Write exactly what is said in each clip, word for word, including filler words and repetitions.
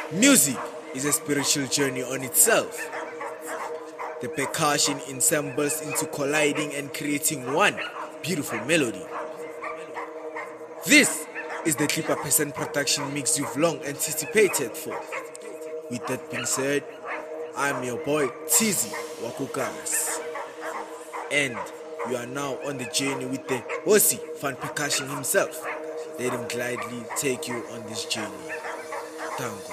Music is a spiritual journey on itself. The percussion ensembles into colliding and creating one beautiful melody. This is the Clipper Percent production mix you've long anticipated for. With that being said, I'm your boy Tizi Wakukas, and you are now on the journey with the Hosi Fan Percussion himself. Let him gladly take you on this journey. Tango.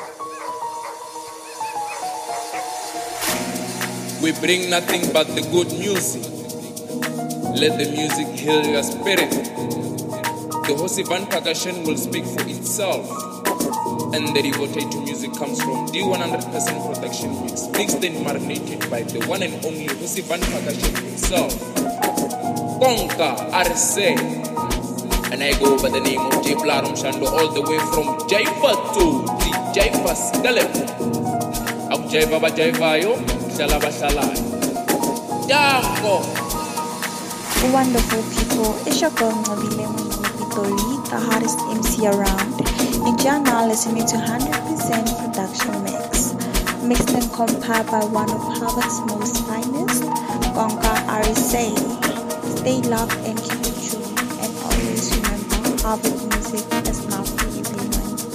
We bring nothing but the good music. Let the music heal your spirit. The Hosi Fan Percussion will speak for itself. And the devotee to music comes from D one hundred percent production mix, mixed and marinated by the one and only Hosi Fan Percussion himself, Konka Arse. And I go by the name of J Blarum Shando, all the way from Jaifa to the Jaifa Skalep. Ak Jaifa ba Jaifa yo, shala ba shala. Tango. Wonderful people, it's your girl Nobile Pitori, the hottest M C around. And you're now listening to one hundred percent production mix, mixed and compiled by one of Harvard's most finest, Konka Arise. Stay locked and keep it true, and always remember, Harvard music is not for everyone.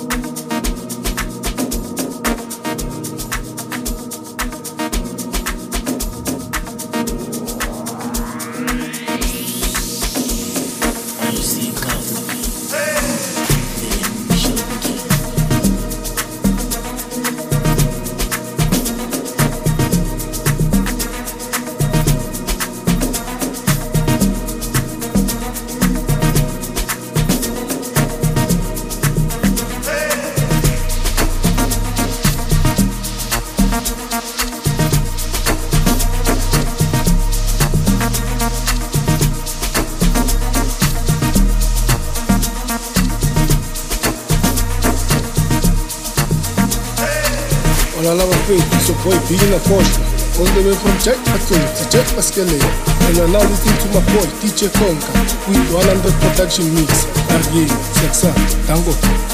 So boy being a costa, all the way from Jack Patul to Jack Pascalea. And you're now listening to my boy D J Konka with one hundred production mix. R A, Sexa, Tango.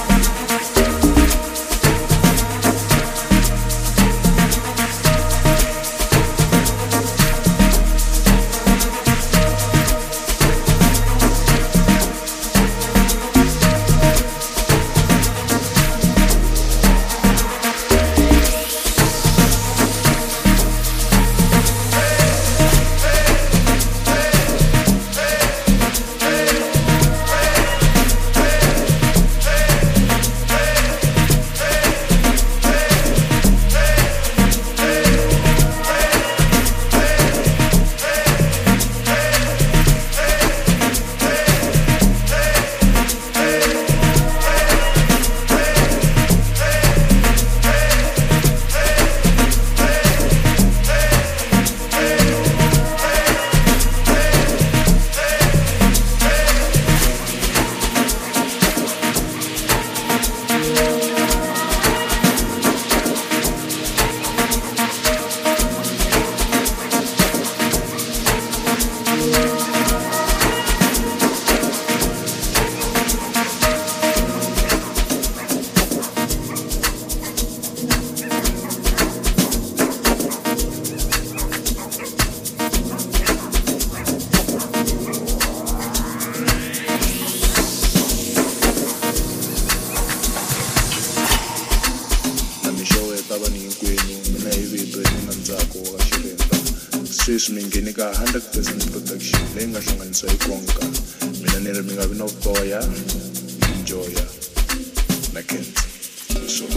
Minginika one hundred percent production leyi nga hlanganisa hi Konka. Mina ni ri mi nga vi no boya, enjoya na Kent. So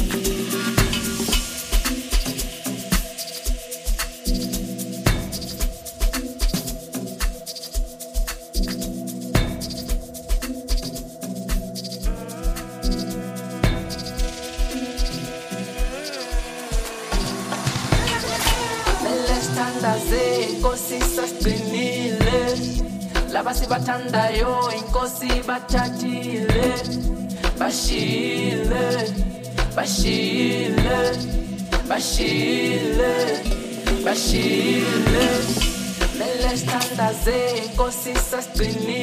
Labasi batandayo inkosi bachatile bashile bashile bashile bashile lele standaze inkosi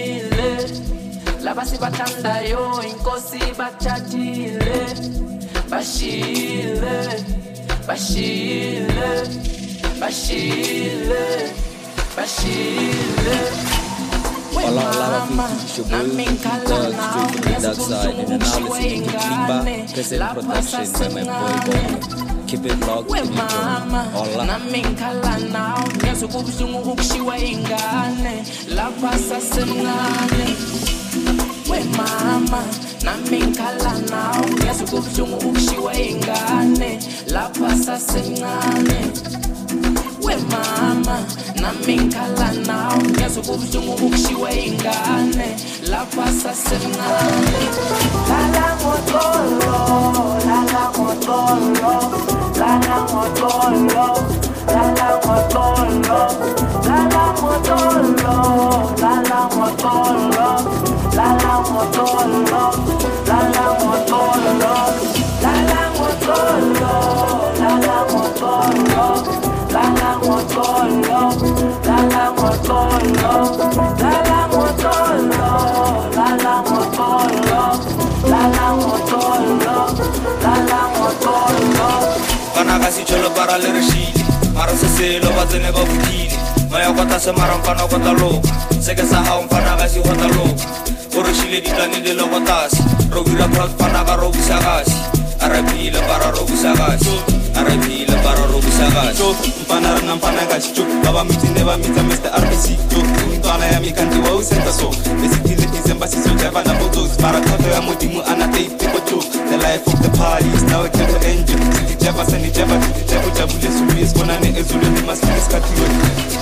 sastinile labasi batandayo inkosi bachatile bashile, bashile, bashile, bashile. All our love is your boy, Dog Straight from the dark side. And now listening to Klipa, Present Production by my boy Bongo. Keep it locked, keep it going. All up. We mama, naminkala now, yes, ukubhlungu ukushiwa ingane, lapha sasencane. We mama, naminkala now, yes, ukubhlungu ukushiwa ingane, lapha sasencane. Lala ngotolo, lala ngotolo, lala ngotolo, lala ngotolo, lala ngotolo, lala ngotolo. Lala motolo, lala motolo, lala motolo, lala motolo, lala motolo, lala motolo, lala motolo, lala motolo, lala motolo, lala motolo. Panaka si cholo para le reshidi, mara se se lo bazene go fitili, maya kwata se mara mfana kwata lo, seke sa ha mfana ga si kwata lo. Orishile ditani de logotas Rogira proud panaka robusagasi Arabila para robusagasi Arabila para robusagasi Mpanar na mpanagashi chuk Baba miti neba mita Mister R B C chuk Mtwana ya mikanti wa usenta so Basically izemba siso java na photos Para koto ya mudimu anate people chuk The life of the party is now a kettle engine Siti java sani java Siti jabu jabu lesu Yes konane ezulu ni maskini skatiwe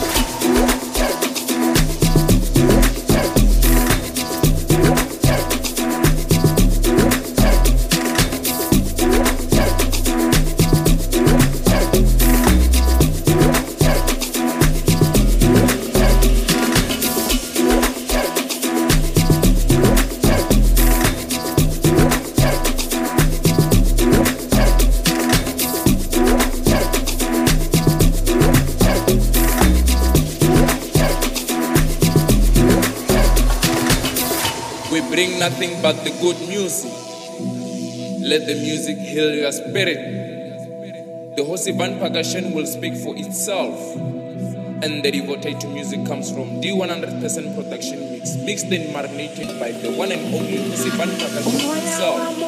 Bring nothing but the good music. Let the music heal your spirit. The Hosivan percussion will speak for itself. And the devoted to music comes from D one hundred percent production mix, mixed and marinated by the one and only Hosivan percussion himself.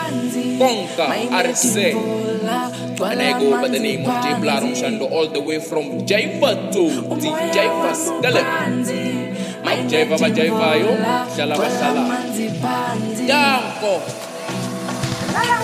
Konka R C. And I go by the name of J Blarum Shando all the way from Jaiva to D Jaiva Stelep. Jaiva ba Jaiva yo, shala ba shala. Yanko. Lala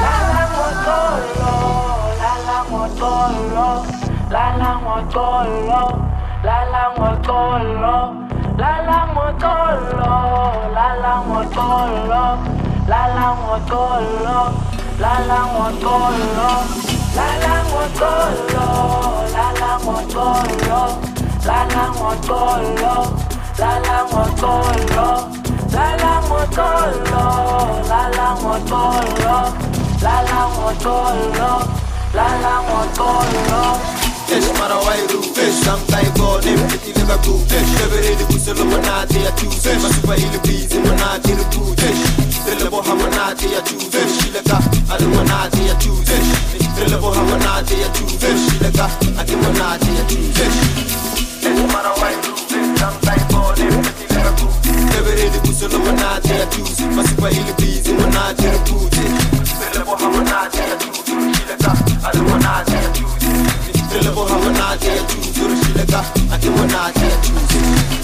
motolo, lala motolo, lala motolo, lala motolo, lala motolo, lala motolo, lala motolo, lala motolo, lala motolo, lala motolo, lala motolo. Lala motolo, lala motolo, lala motolo, lala motolo, lala motolo. Esh marawairu, esh samtai go nem piti leva ku, esh levere di kuselo manati ya choose, masupa ili busy manati rupu, esh relebo hamanati ya choose, esh shilaka adu manati ya choose, esh relebo hamanati ya choose, esh shilaka adu manati ya choose, esh marawairu, esh samtai go nem piti leva ku, levere di kuselo manati ya choose, masupa ili busy manati rupu, esh relebo hamanati ya choose, shilaka adu manati ya choose. Relebo hamanati ya choose, urishileka ati manati ya choose.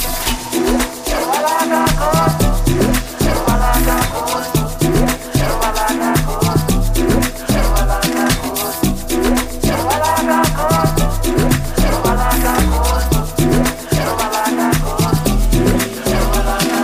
Walaka koto, walaka koto, walaka koto, walaka koto, walaka koto, walaka koto, walaka koto, walaka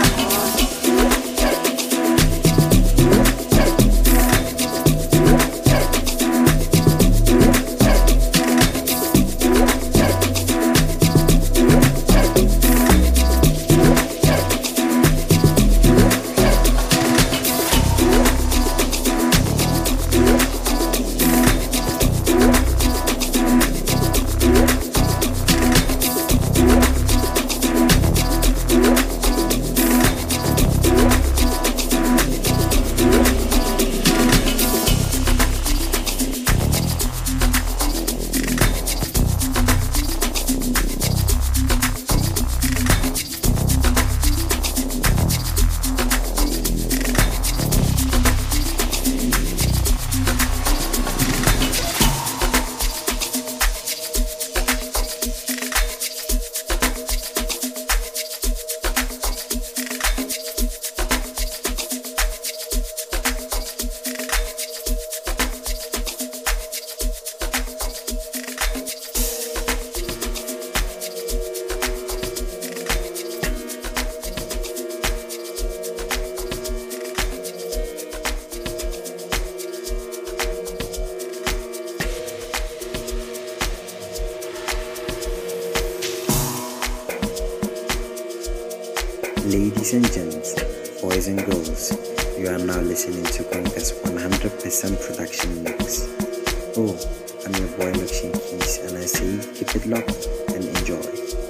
Ladies and gents, boys and girls, you are now listening to Konka's one hundred percent production mix. Oh, I'm your boy Mixing Keys, and I say keep it locked and enjoy.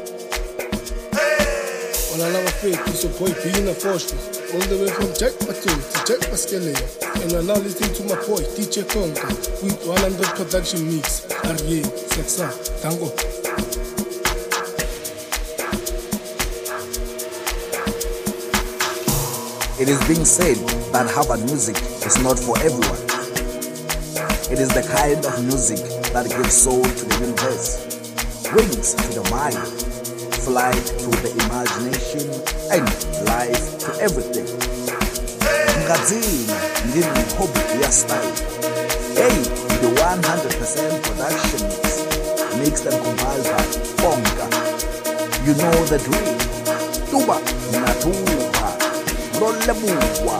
All I love faith is your boy being a force, all the way from Jack Patul to Jack Pascale. And you're now listening to my boy D J Konka with one hundred production mix. Arye, Sexa, Tango. It is being said that Harvard music is not for everyone. It is the kind of music that gives soul to the universe, wings to the mind, flight to the imagination, and life to everything. Ngazini, ngini hobby ya style. Hey, the one hundred percent production mix, mixed and compiled by Konka. You know the drill. Tuba na tuba. Rolle buwa.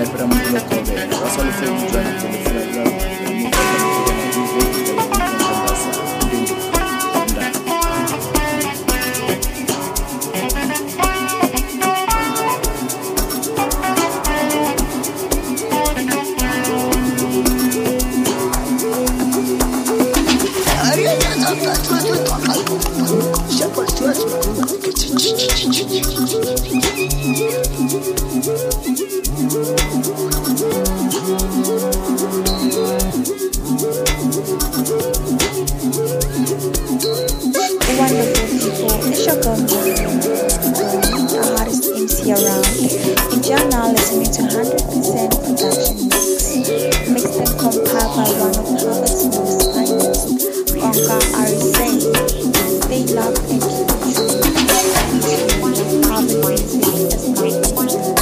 la pera mo lo ko be ba sa le tse jwa na le fela la Wonderful people, it's your girl, the hottest M C around. And you're now listening to one hundred percent production mix, mixed and compiled by one of Harvard's most finest, Onka Arise. They love and keep it true. Harvard music is not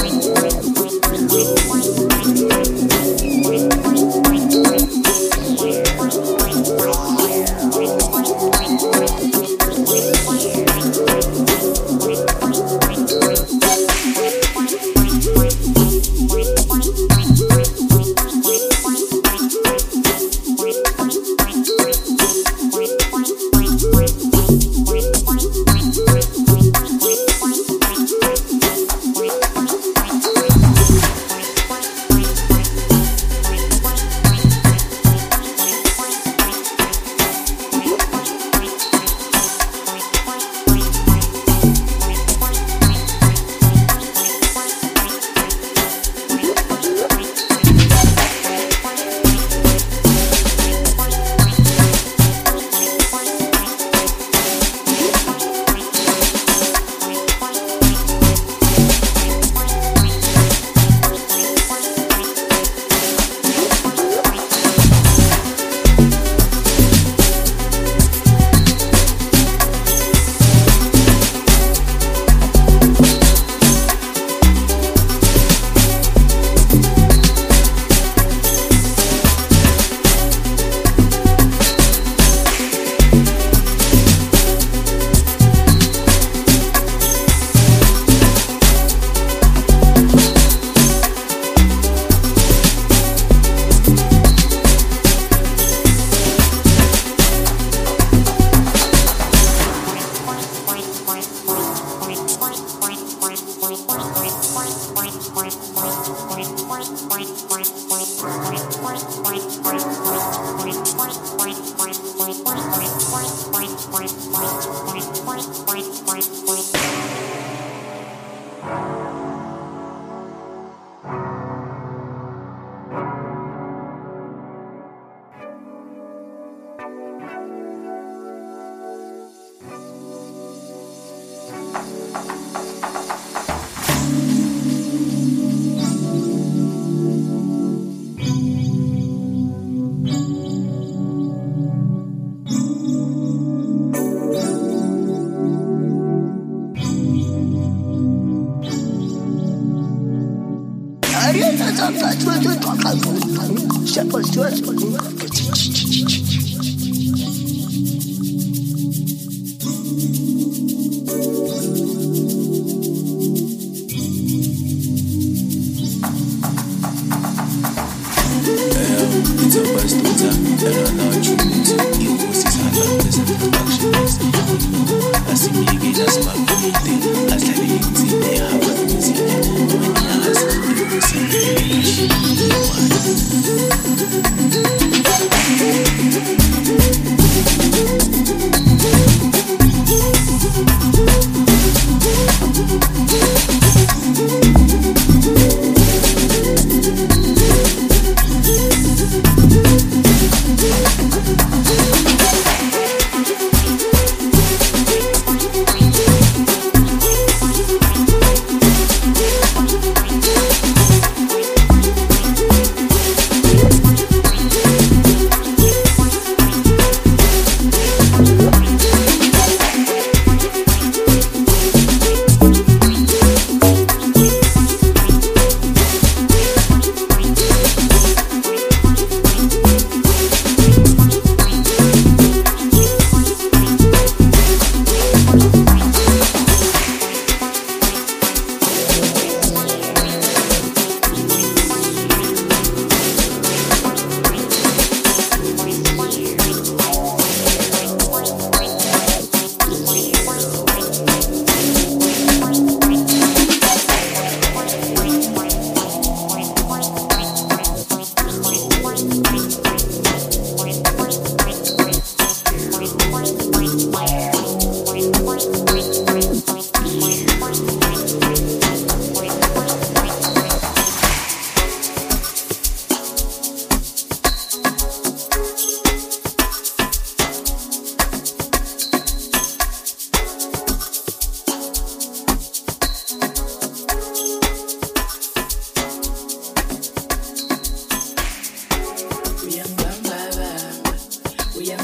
Thank you.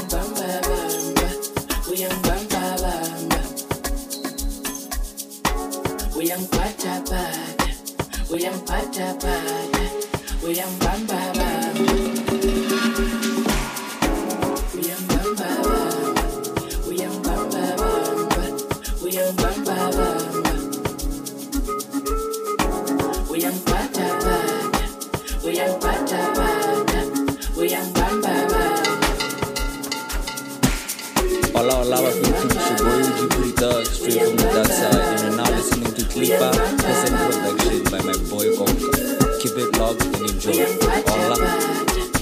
Hola, hola, my people. It's your boy Uji Pretty Dog, straight from the dark side. And you're now listening to Klipa, present production by my boy Gonka. Keep it locked and enjoy. Hola.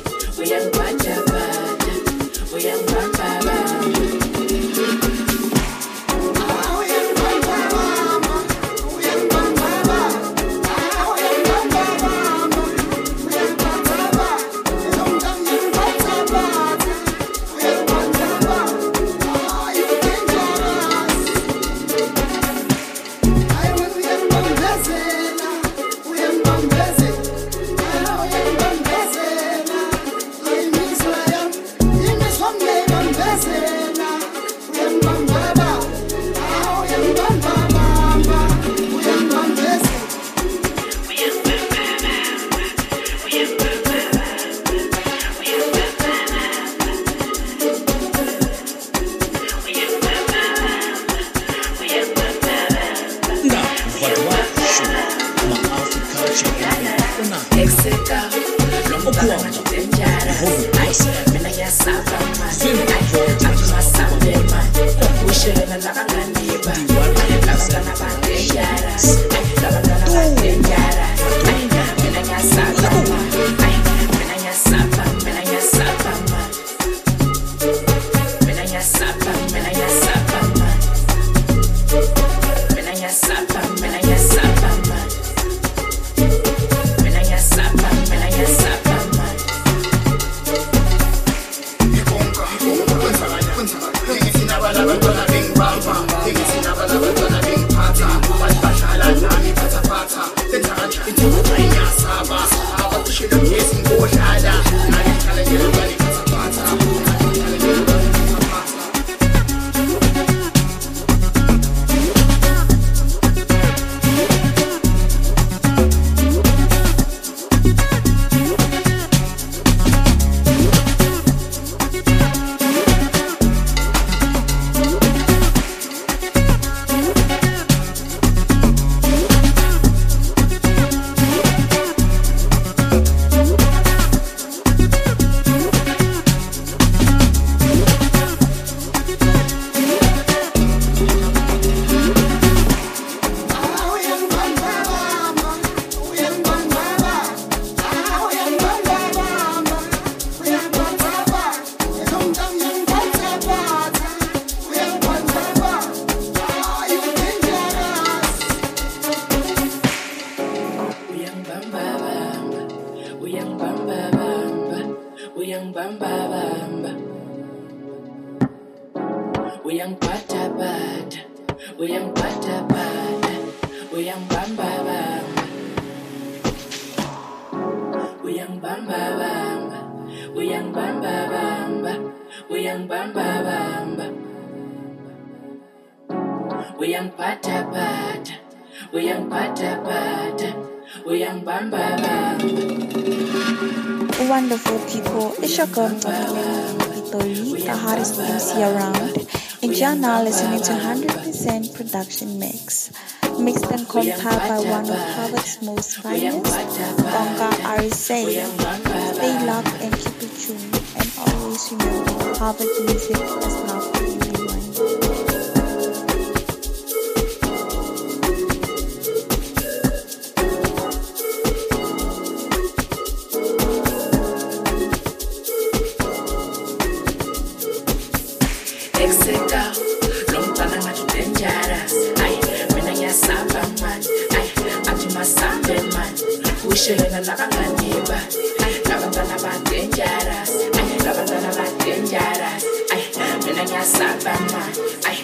Wonderful people, it's your girl Vitori, the hottest M C around, and you're now listening to one hundred percent production mix, mixed and compiled by one of Harvard's most finest, Gonka R S A. Stay locked and keep it tuned, and always remember, Harvard music is not for everyone. Shilling like a neighbor, I love about dangerous, I love about dangerous, I mean, I got Sabama, I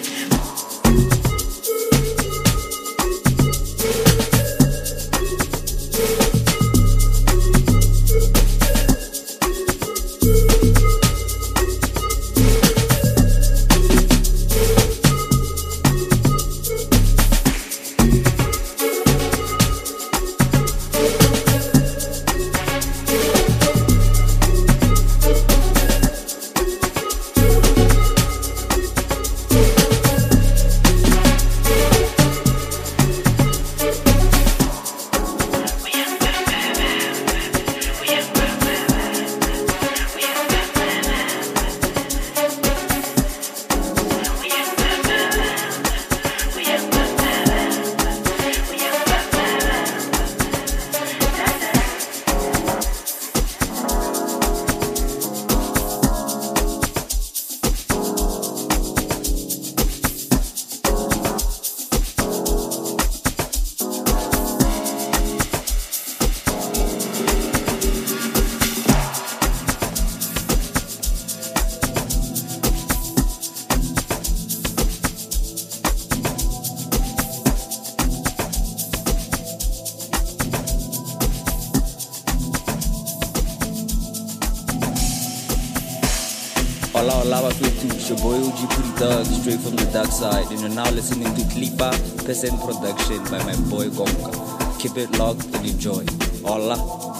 It's your boy O G Pretty Thug, straight from the dark side. And you're now listening to Klipa Percent Production by my boy Gonka. Keep it locked and enjoy. Hola.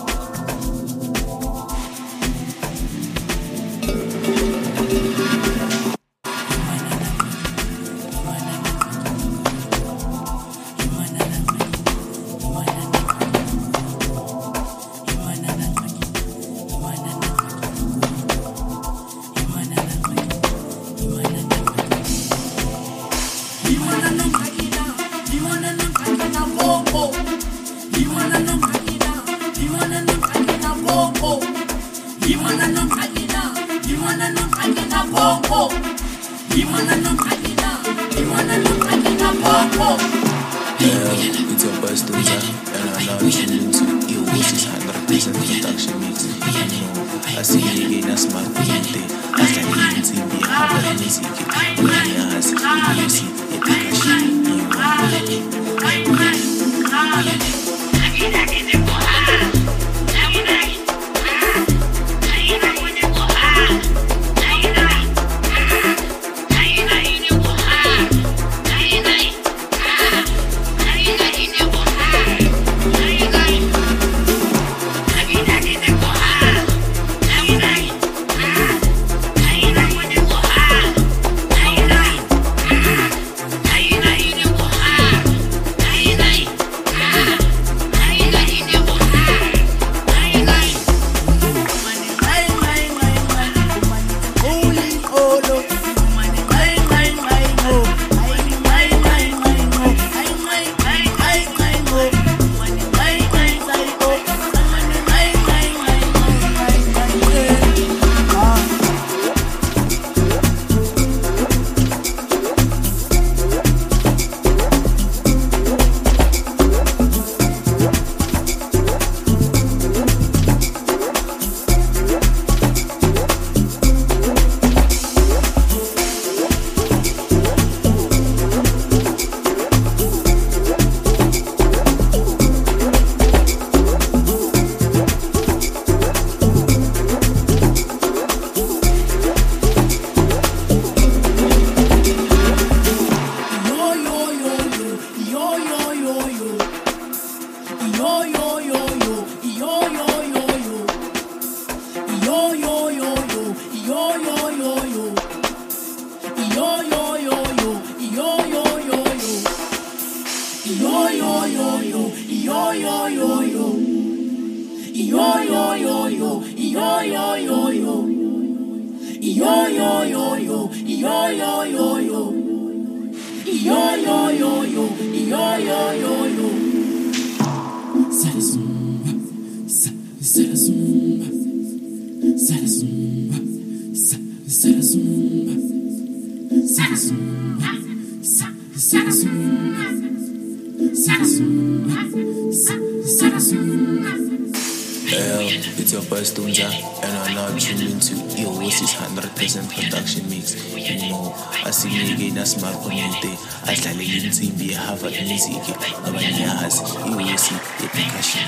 It's your boy Stunza, and I'm now tuned into Eosis one hundred percent production mix. You know, I see me again as smart community. I start leading team be a Harvard music. Abanye has Eosis, the percussion,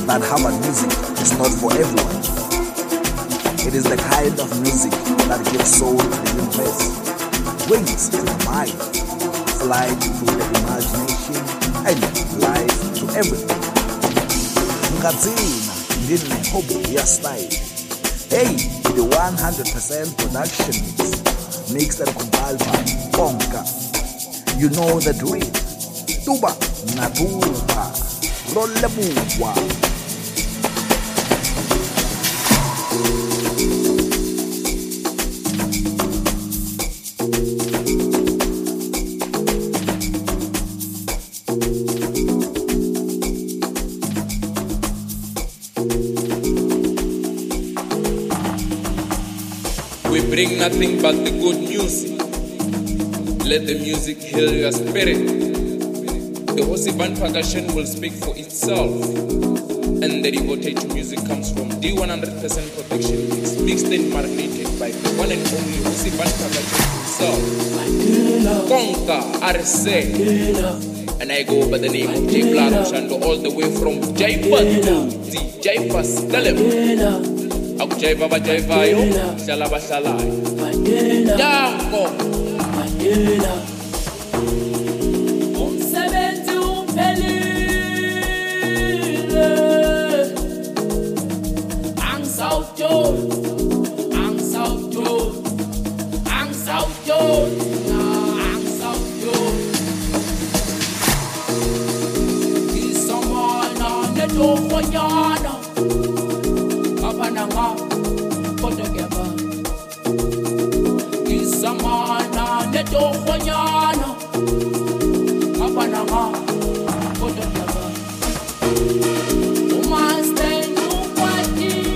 that Harvard music is not for everyone. It is the kind of music that gives soul to the universe, wings to the mind, flight to the imagination, and life to everything. Ngadzina ndine hobo ya style. Hey, the one hundred percent production mix, mixed and compiled by Konka. You know the drill. Tuba na tuba, rolebuwa. We bring nothing but the good music. Let the music heal your spirit. The Hosivan percussion will speak for itself. And the devoted to music comes from D one hundred percent protection mix, mixed and marinated by the one and only Hosivan percussion himself. Konka R C. And I go by the name of J Black Shando all the way from Jaipa to D Jaipa. Tell him. Aku jaiva ba jaiva yo, shala ba shala. Jambo. Umsebenzi uphelile. Angisawuthola, angisawuthola, angisawuthola, angisawuthola. Ngisamana netohonyana. Abananga kodwa kuyaba Ngisamana netohonyana Abananga kodwa kuyaba Uma stand ukwatile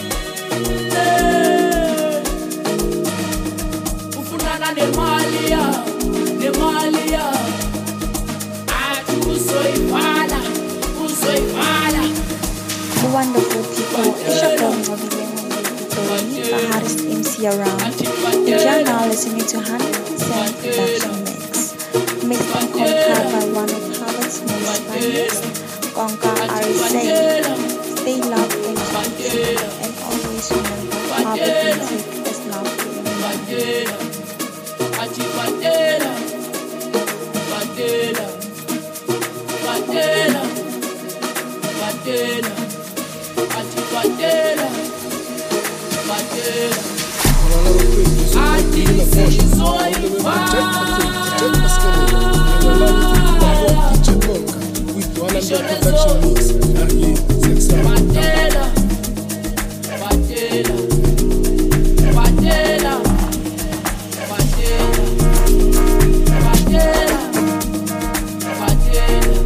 Ufunana nemali ya nemali ya Athi uzoyivala uzoyivala Wonderful people, it's your girl Mobile, the hottest M C around. And you're now listening to one hundred percent production mix, mixed and compiled by one of Harvard's most finest, Konka Arisei. Stay loved and cheeky, and always remember Harvard music is not for Badela, Ati Badela, Badela. Ati Sizoifa. Badela, Badela, Badela, Badela, Badela, Badela.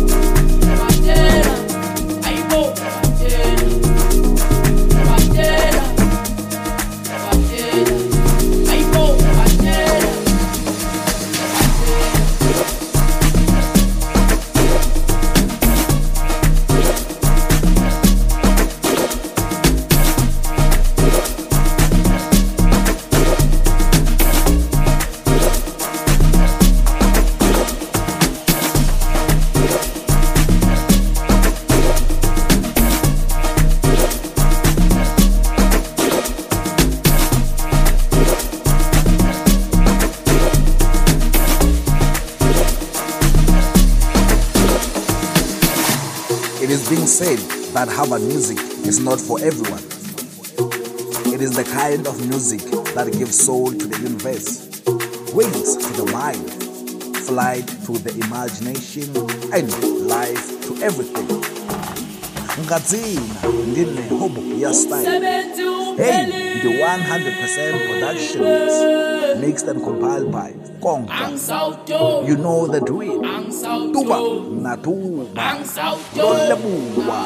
It is being said that Harvard music is not for everyone. It is the kind of music that gives soul to the universe, wings to the mind, flight to the imagination, and life to everything. Ngadzina ndine hobo ya style. Hey, the one hundred percent production mix, mixed and compiled by Konka. You know the drill. Tuba na tuba, rolebuwa.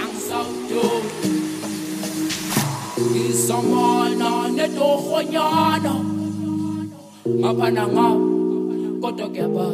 Ngisamana netohonyana Ngapananga kodwa kuyaba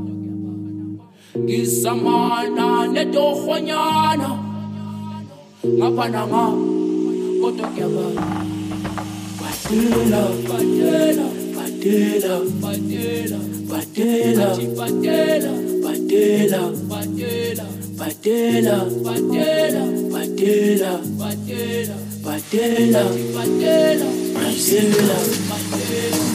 Ngisamana netohonyana Ngapananga kodwa kuyaba Badela, badela, badela, badela, badela, badela, badela, badela, Badela, Badela, Badela, Badela, Badela, Badela, Badela, Badela.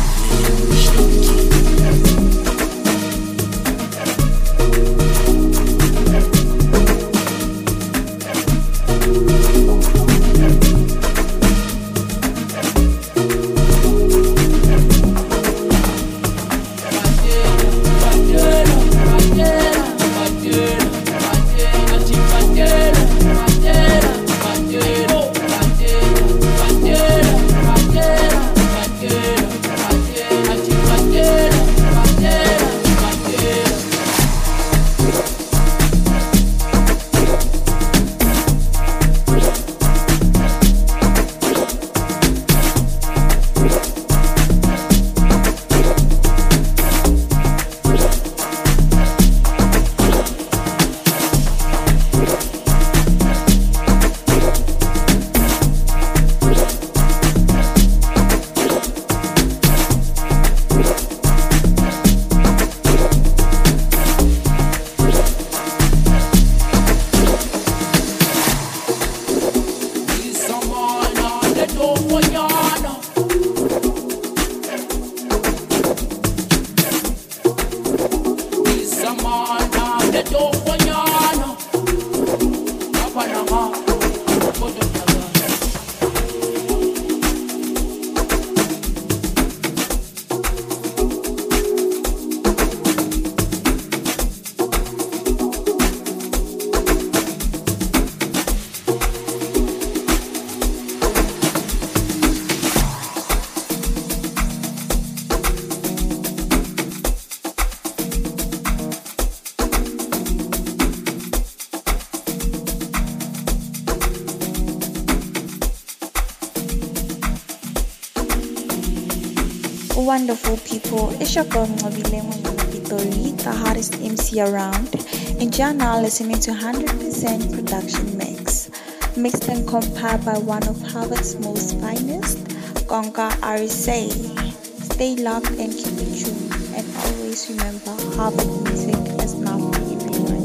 Wonderful people, it's your girl Ngobile Pitori, the hottest M C around, and you're now listening to one hundred percent Production Mix, mixed and compiled by one of Harvard's most finest, Konka R S A. Stay locked and keep it tuned, and always remember, Harvard music is not for everyone.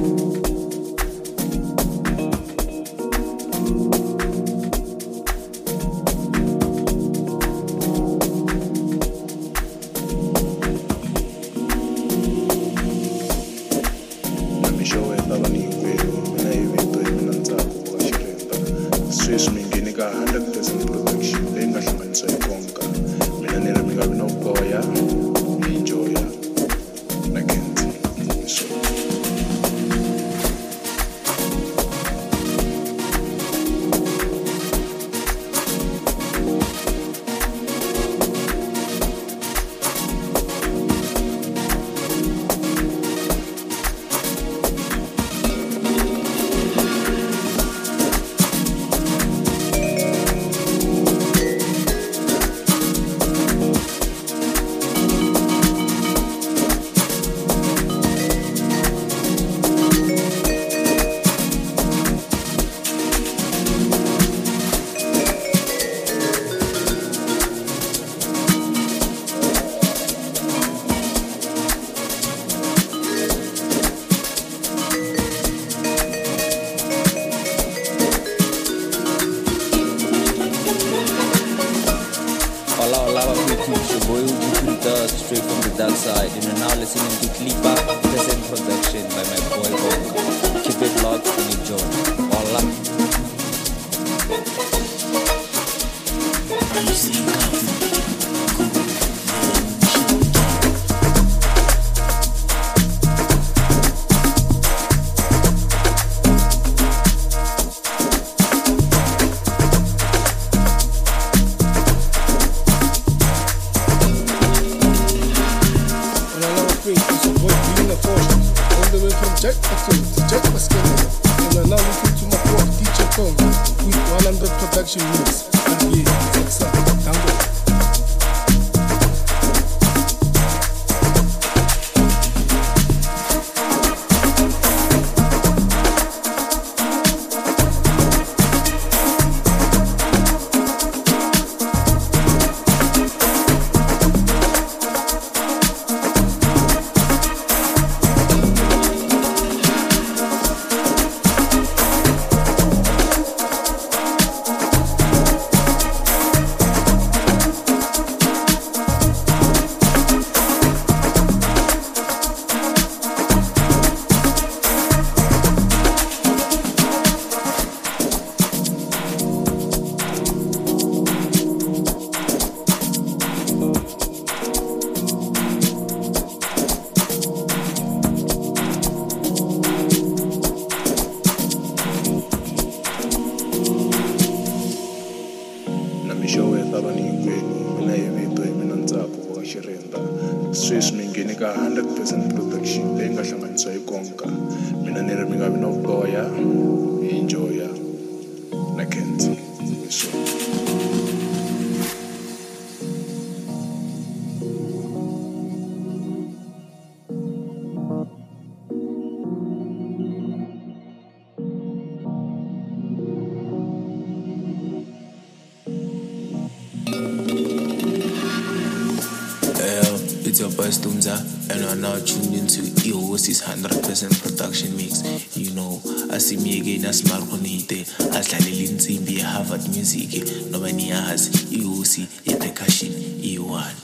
Straight from the dark side, and you're now listening to Klipa, present production by my boy Konka. Keep it locked and enjoy. All up. Jack Patul, to Jack Pascal, and you're now listening to my boy D J Konka with one hundred Production Mix. And yeah, Saksa, Tango. ta vani hinkwenu mina hi vito hi mina Ntsako wa Xirenda sweswi mi nghene ka one hundred percent production leyi nga hlanganisiwa hi konka mina ni ri mi nga vi na vuboya hi enjoya na Kent so It's your boy Stumza, and you are now tuned into Iwosi's one hundred percent production mix. You know, I see me again as Marco Nite, as Lalili Nzimbi, Harvard Music, nobody has Iwosi, a percussion, E one.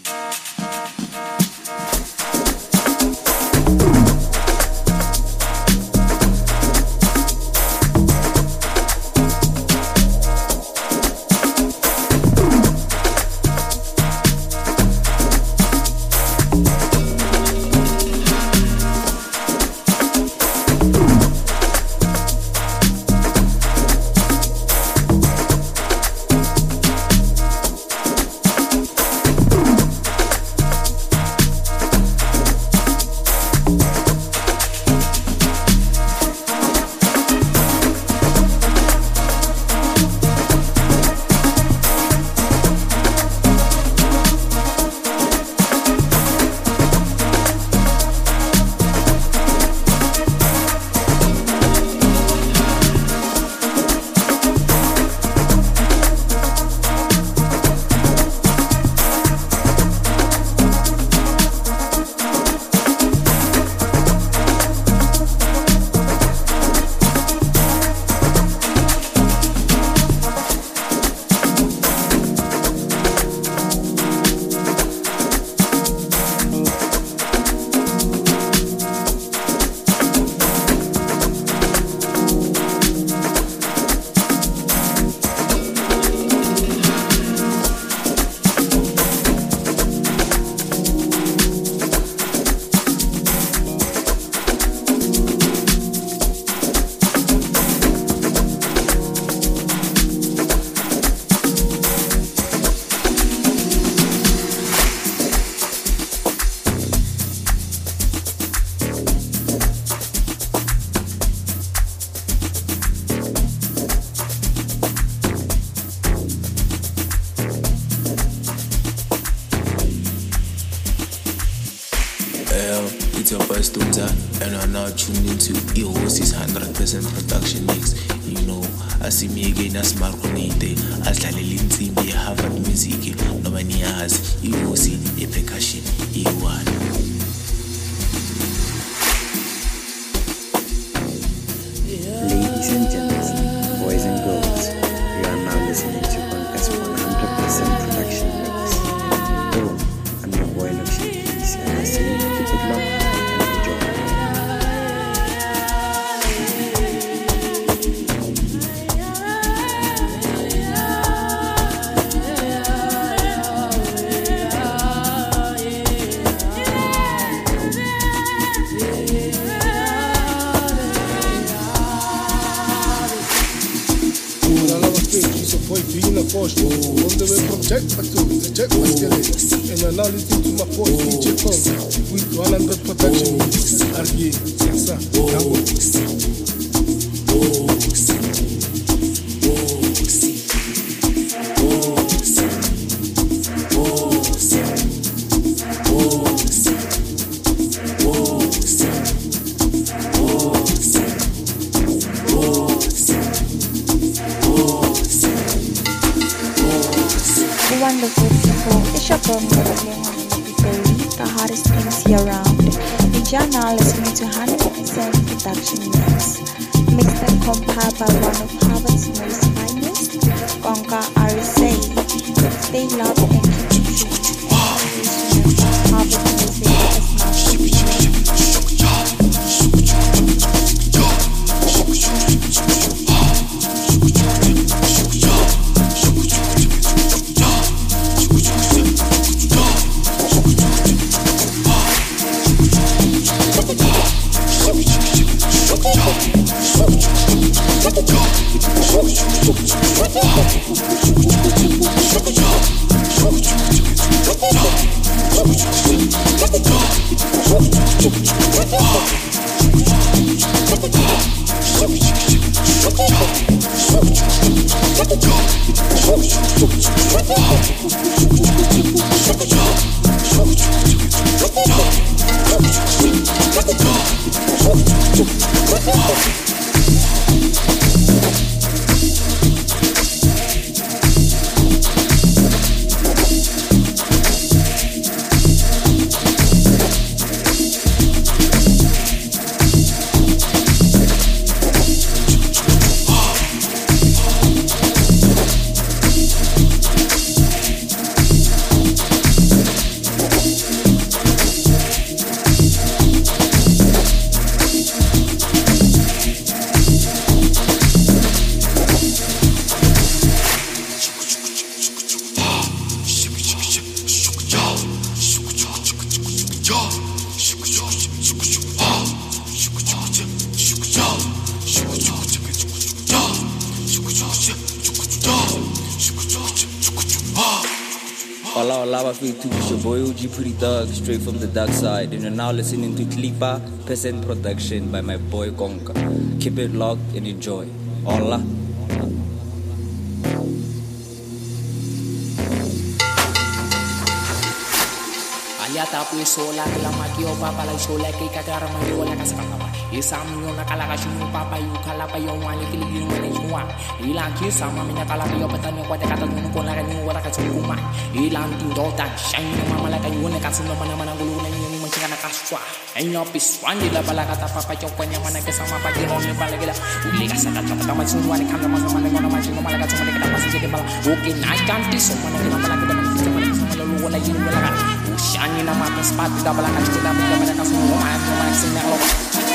It's your boy Stumza, and you are now tuned into Iwosi's one hundred percent production mix. You know, I see me again as Marco Nite, as Lalili Nzimbi, Harvard Music, nobody has Iwosi, a percussion, E one. Ladies and gentlemen, boys and girls, you are now listening to Konka's one hundred percent production mix. Oh, I'm your boy Lakshin Keys, and I say keep it locked and Posto, onde we from Jack Patu, the Jack Masquerade, and you're now listening to my boy D J Konka with one hundred production mix. R G, Sexa, Wonderful people, it's your girl Marilyn, the hottest M C around. And you're now listening to one hundred percent production mix, mixed and compiled by one of Harvard's most finest, Konka R S A. Stay loud and keep it true. Harvard Music is now Go. Hola, hola, my favorite two, it's your boy O G Pretty Thug, straight from the dark side, and you're now listening to Klipa Percent Production by my boy Konka. Keep it locked and enjoy. Hola. Tapi sola que la maquio papa la sola que cagar mario la casa papa isa minyo na kala kasi mo papa yu kala pa yung wali kili yung wali juwa ilang kisa mami na kala yo petani kwa kata tunu ko la kan wala ka tsuma ilang tindo ta shine mama la kan yun ka sino mana mana gulu na yung manchika na kaswa ay no piswan la bala kata papa chokwa nya mana ke sama pa giro ni bala gila uli ka sa ta ta ma sunwa ni kan ma sama ni ma chino mala ka tsuma ni ka pasi ke bala okay na kanti so mana ni mala ka ma tsuma ni sama lu wala yin wala ka shani na mata sepatu dah belakang sudah bila mereka semua mati mati sinyal lo.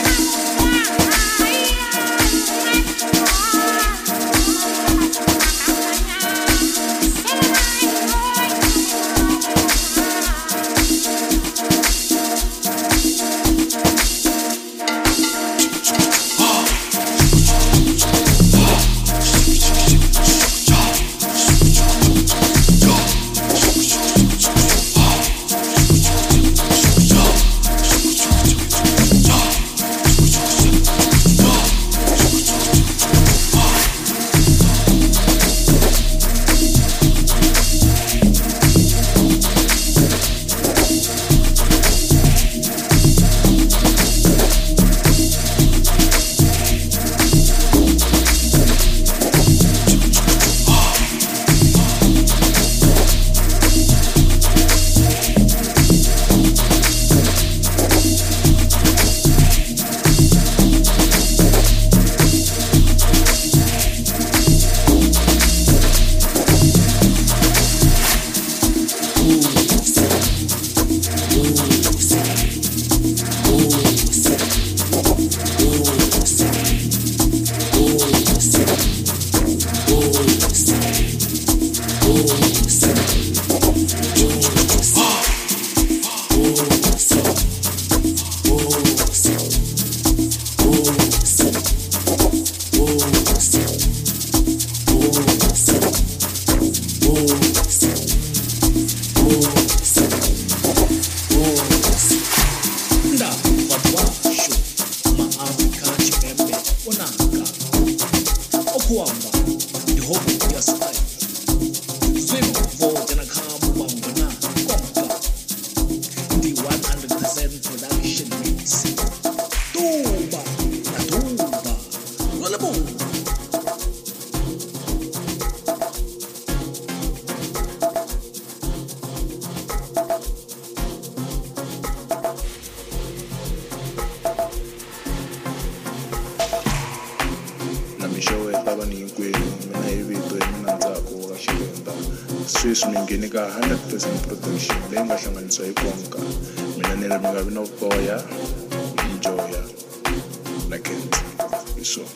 Sweswi mingeni ka one hundred percent production leyi nga hlanganisiwa hi Konka. Mina ni ri Mingavi no Boya, enjoya na Kent hi so.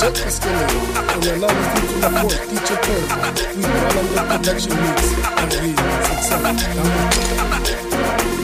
Project Pascal, and you're now listening to my boy D J Conga with one hundred Production Mix. Again, success.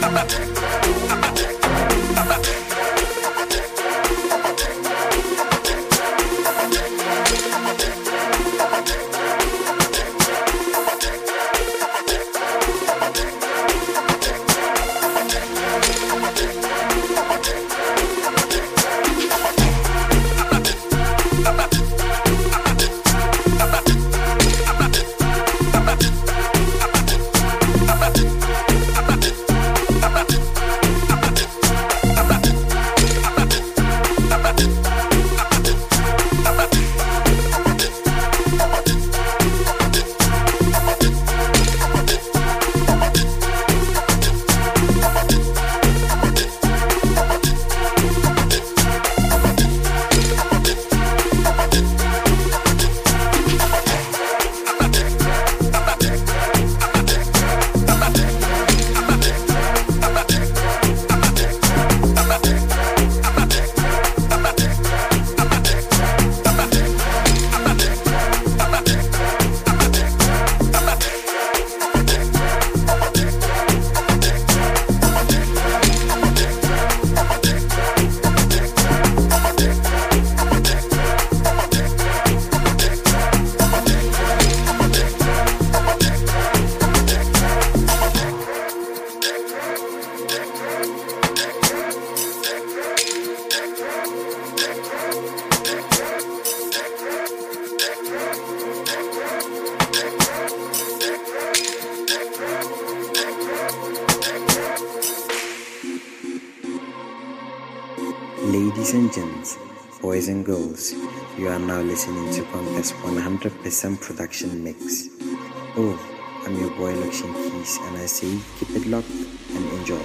Ladies and gents, boys and girls, you are now listening to Conga's one hundred percent production mix. Oh, I'm your boy Lakshin Keys, and I say keep it locked and enjoy.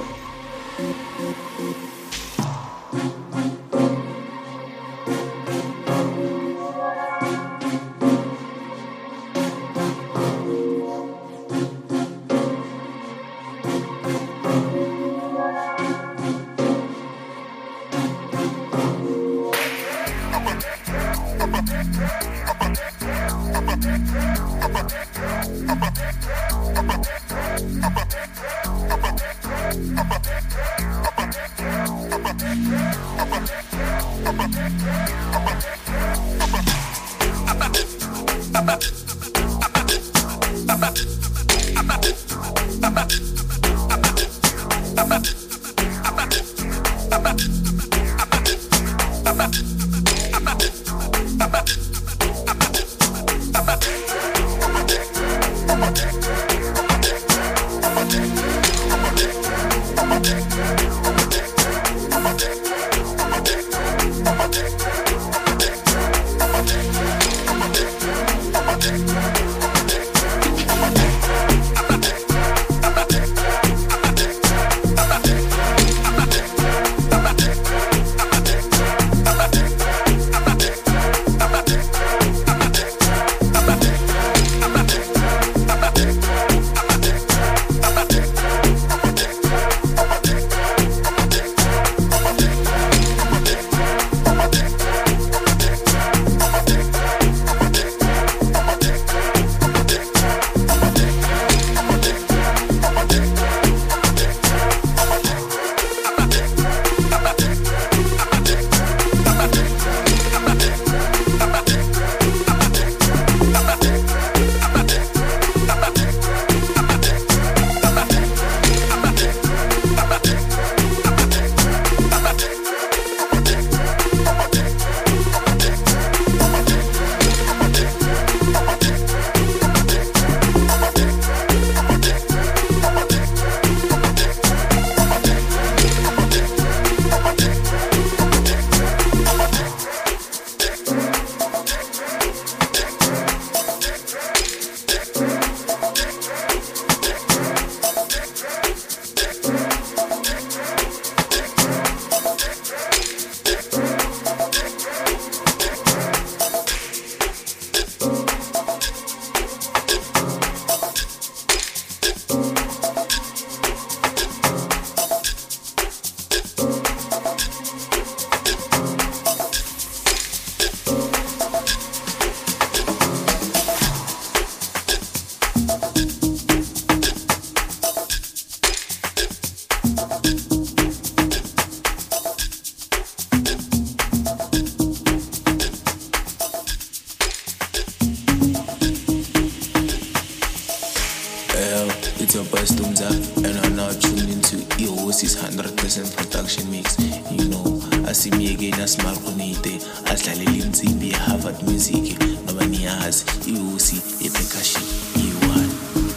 Tumza, and I'm now tuned into your host's one hundred percent production mix. You know, I see me again as Marco Nite, as Lali Lindsay, Harvard Music, Nobani has, you see a percussion, you want.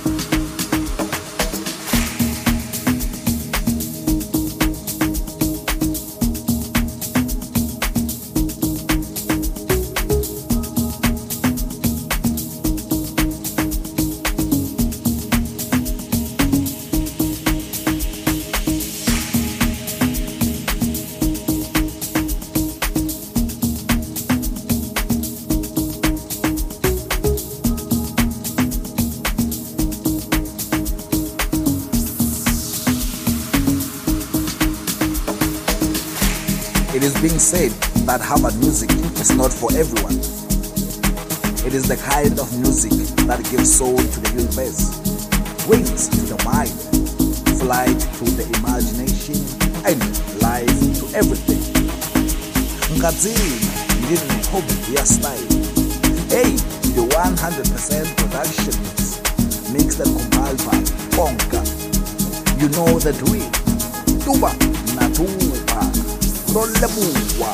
It is being said that Harvard music is not for everyone. It is the kind of music that gives soul to the universe, wings to the mind, flight to the imagination, and life to everything. Ngadzini, ngini hobby ya style. Hey, the one hundred percent production mix, mixed and compiled by Konka. You know the drill. Tuba na tuba. Rolebuwa.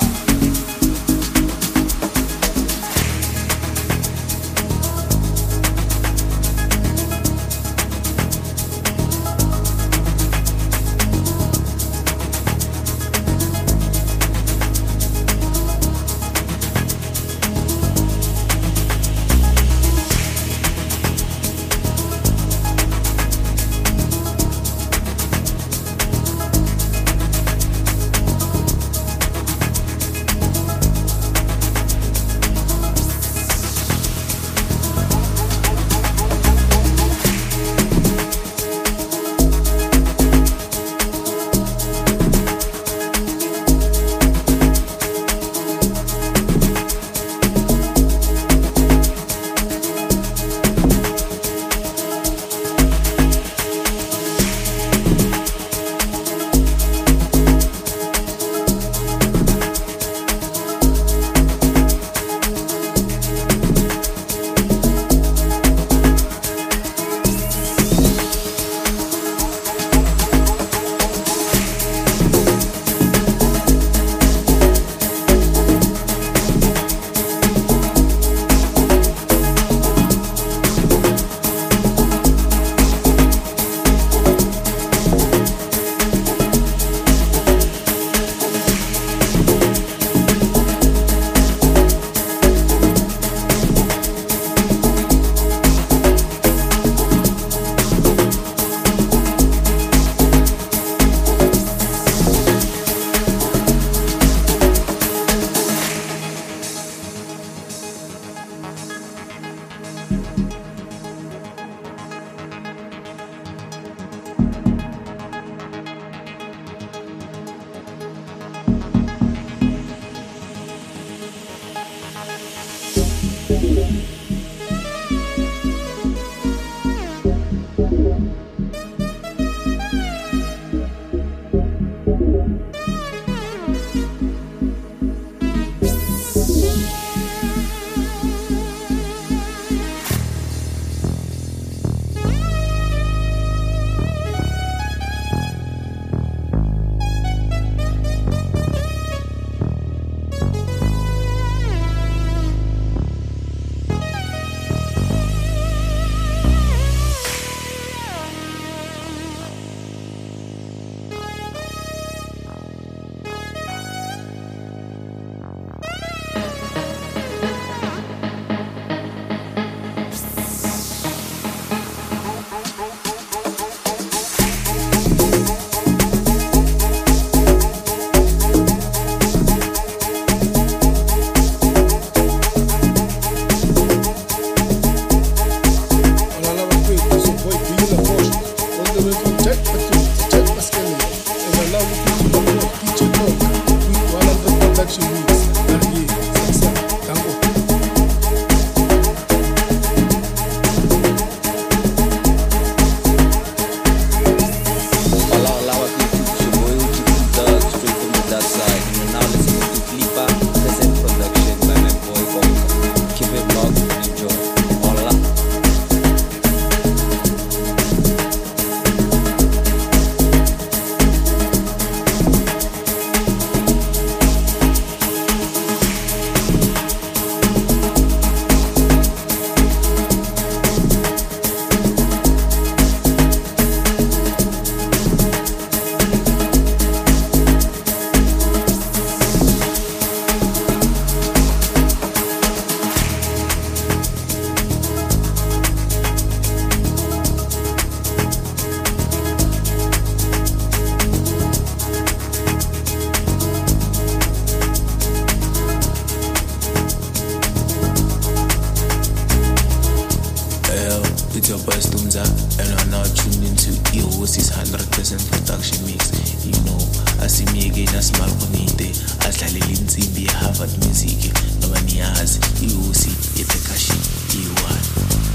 host is one hundred percent production mix. You know, asimi again asmal konite adlalela insimbi ye-Harvard Music noma niyazi i-host ye-percussion iyi-one.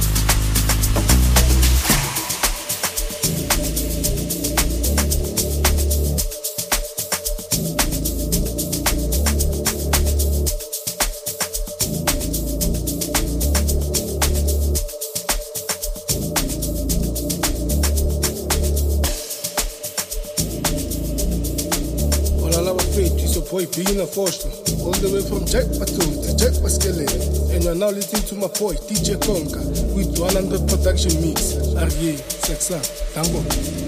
Boy being a foster, all the way from Jack Pato to Jack Pascale. And you're now listening to my boy D J Conka with one hundred production mix. Arye, Sexa, Tango.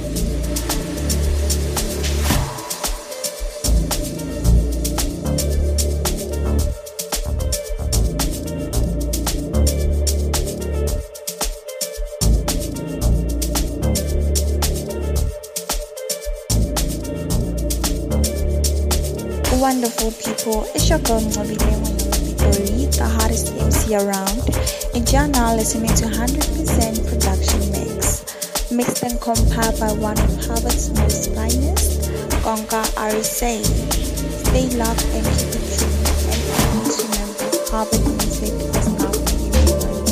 Wonderful people, it's your girl Ngobile Mwanyapitori, the hottest M C around, and you're now listening to one hundred percent production mix, mixed and compiled by one of Harvard's most finest, Konka Arise. Stay locked and keep it true, and always remember, Harvard music is not for everyone.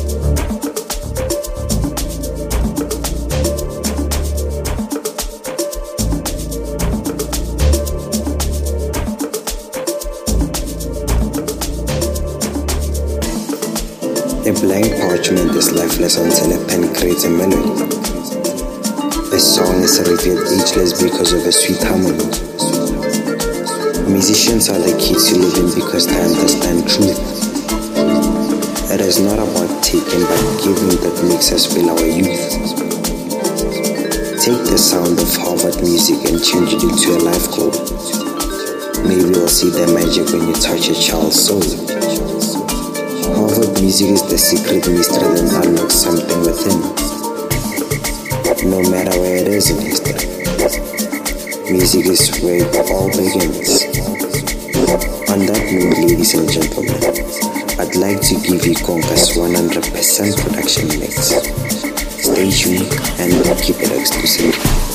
A blank parchment is lifeless until a pen creates a melody. A song is revealed ageless because of a sweet harmony. Musicians are the key to living because they understand truth. It is not about taking but giving that makes us feel our youth. Take the sound of Harvard music and change it into a life goal. Maybe you'll see the magic when you touch a child's soul. Harvard music is the secret mystery that unlocks something within. No matter where it is in history, music is where it all begins. On that note, ladies and gentlemen, I'd like to give you Konka's one hundred percent production mix. Stay tuned and keep it exclusive.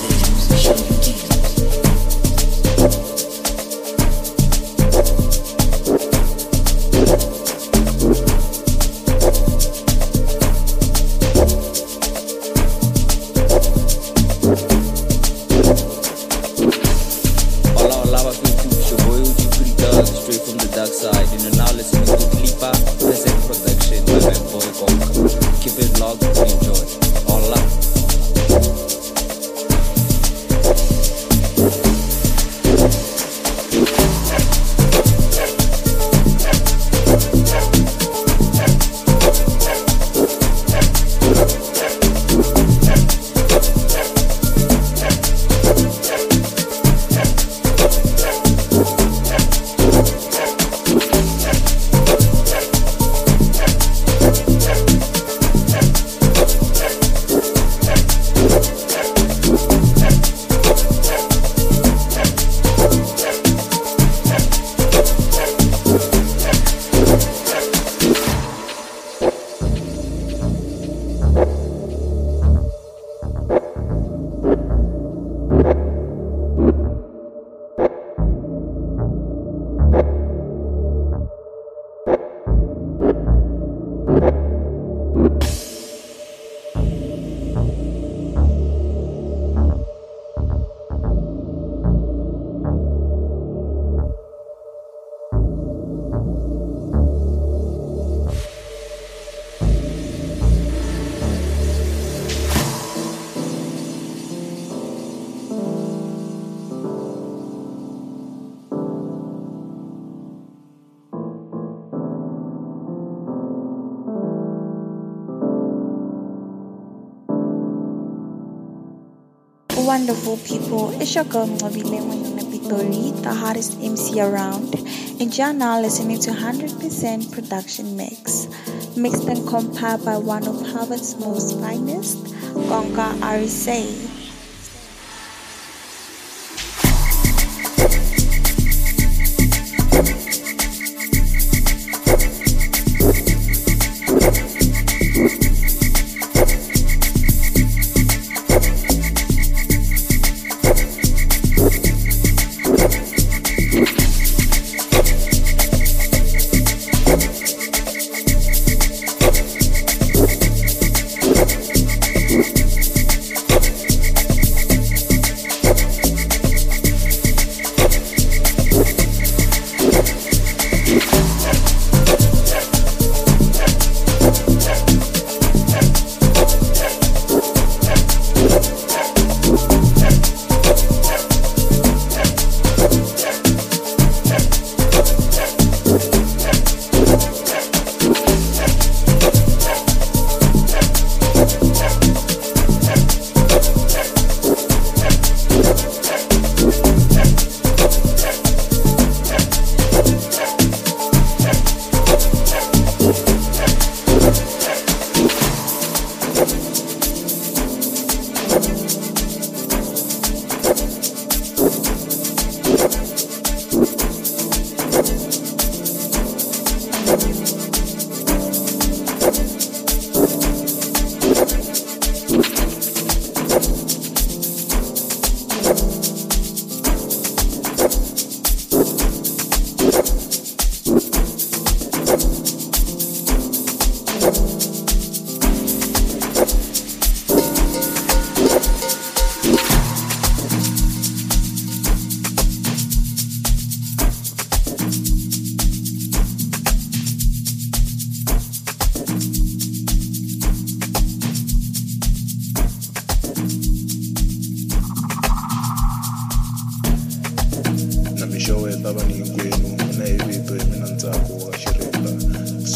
Wonderful people, it's your girl Ngobile Mwanyapitori, the hottest M C around, and you're now listening to one hundred percent production mix, mixed and compiled by one of Harvard's most finest, Konka Arise.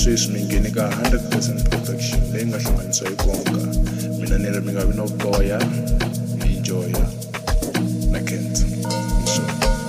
sweswi mi ngheni ka one hundred percent production leyi nga hlanganisiwa hi konka. Mina ni ri mi nga vi no boya, mi enjoya na Kent. So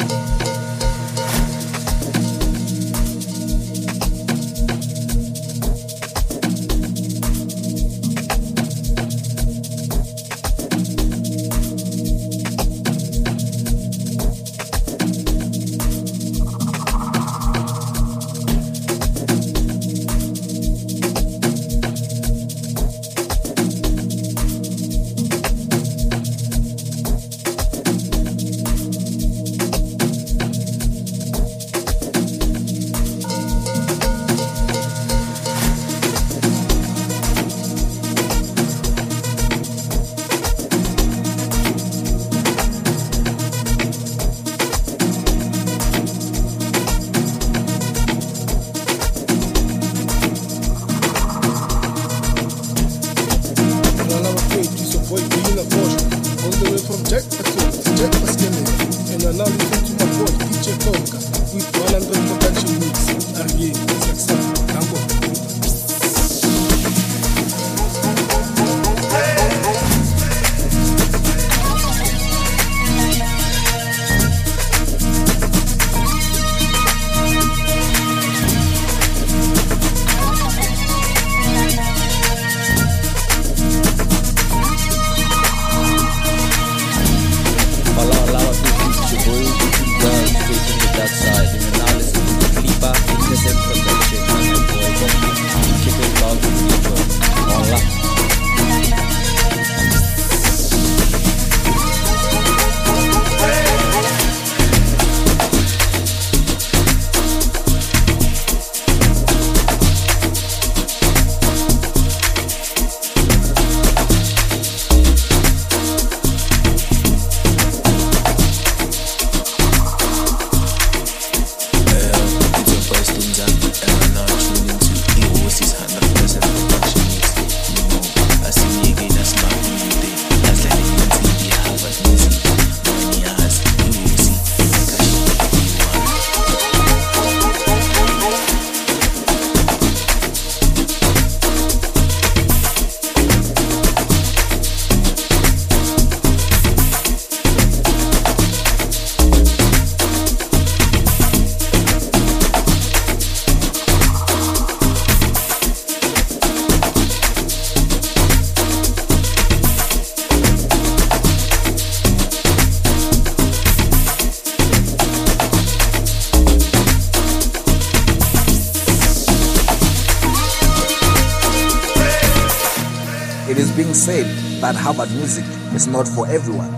It is being said that Harvard music is not for everyone.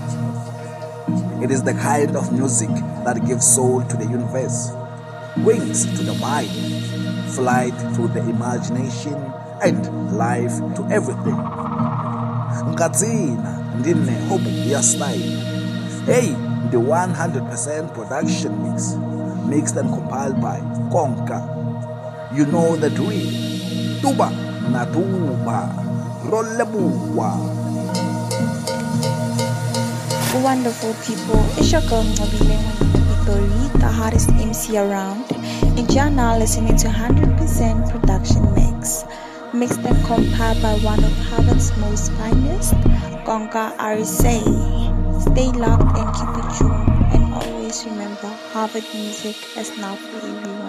It is the kind of music that gives soul to the universe, wings to the mind, flight to the imagination, and life to everything. Nkatsina ndine hobu ya style. Hey, the one hundred percent production mix, mixed and compiled by Konka. You know the drill. Tuba na tuba. Wonderful people, it's your girl Mobile Victory, the hottest M C around, and you're now listening to one hundred percent production mix, mixed and compiled by one of Harvard's most finest, Konka R S A. Stay locked and keep it true, and always remember, Harvard music is not for everyone.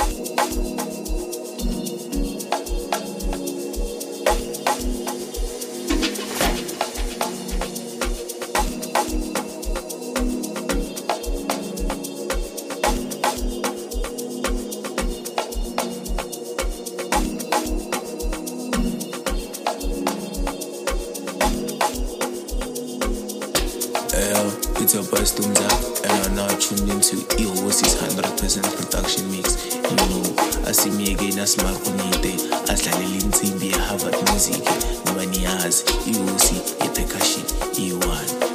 It's your boy Stumza, and I'm now tuned into E O S's one hundred percent production mix. You know, I see me again as Marco Nite, as Lalilin Timbi, Harvard Music, Nobani has E O C, Epekashi, E one.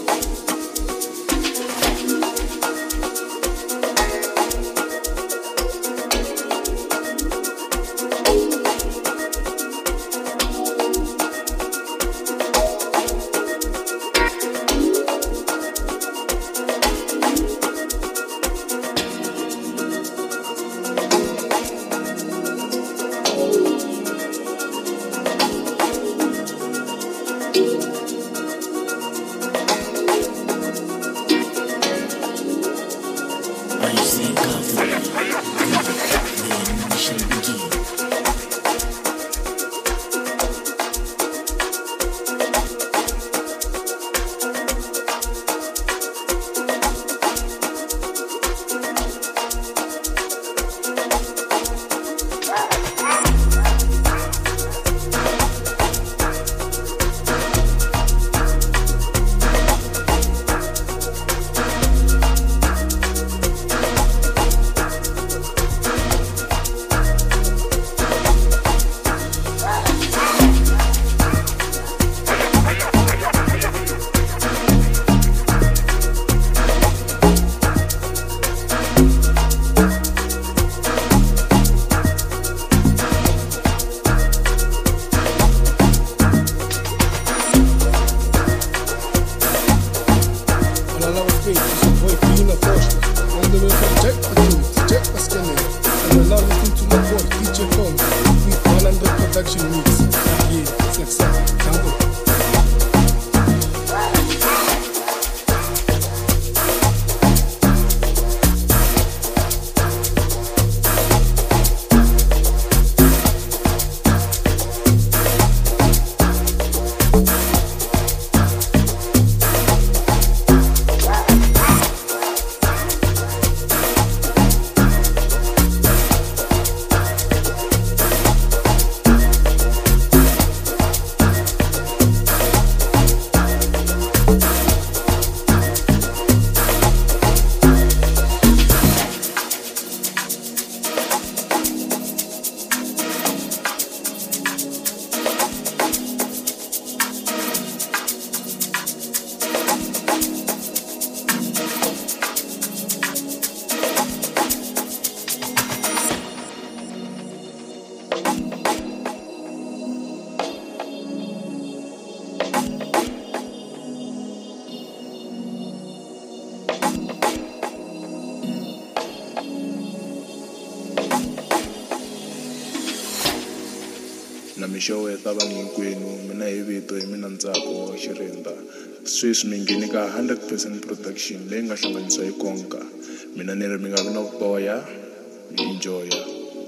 Mishoweta vanginkwenu mina hi vito hi mina Ntsako wa Xirinda. Sweswi mi ngheni ka one hundred percent production leyi nga hlanganisiwa hi Konka. Mina ni ri mi nga vi na vuboya, mi enjoya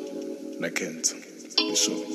na khensa hi swona.